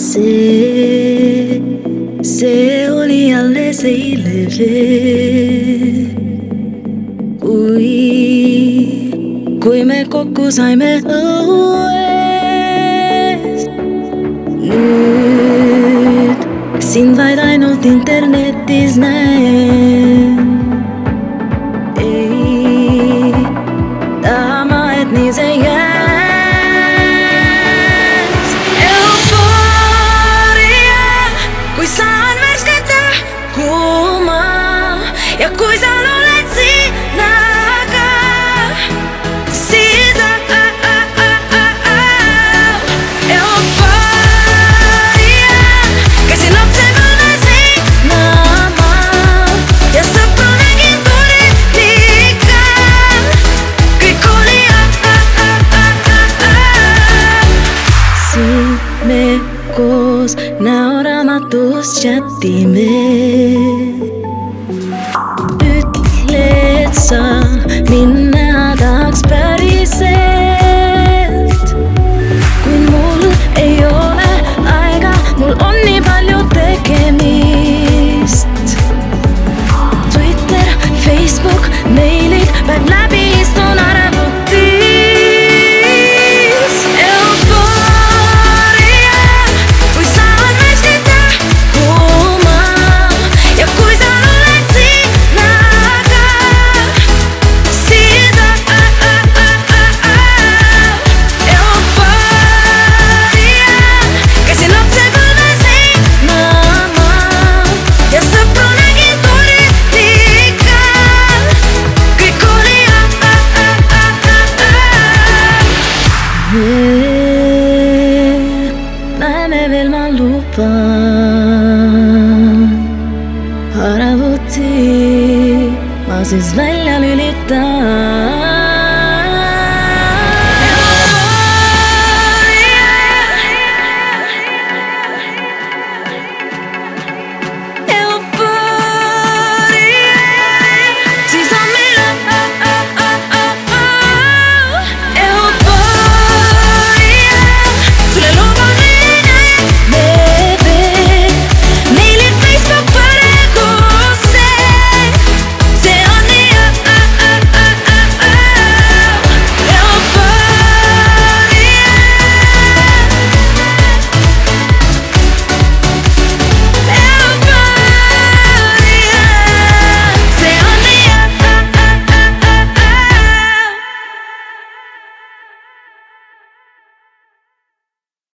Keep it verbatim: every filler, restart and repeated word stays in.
Se, se oli alles eilne, kui, kui me kokku saime õues. Nüüd sind vaid ainult internetis näen. Ei taha ma, et nii see jääks. Ja kui sa oled sinna ka, siis äh, äh, äh, äh, äh. Eufooria, käisin lapsepõlves heinama ja sõpru nägin poliitika. Kõik oli äh, äh, äh, äh, äh. Siin me koos näoraamatus chatime. Ütled sa, minna tahaks päriselt, kui mul ei ole aega, mul on nii palju tegemist. Twitter, Facebook, meilid, päev läbi istun arvutis. Eufooria, kui saad värskelt tahkuma ja kui sa oled sinna ka, siis äh, äh, äh, äh, äh. Eufooria, käisin lapsepõlves heinama ja sõpru nägin poliitika. Kõik oli äh, äh, äh, äh, äh. Näeme veel, ma luban, arvuti ma siis välja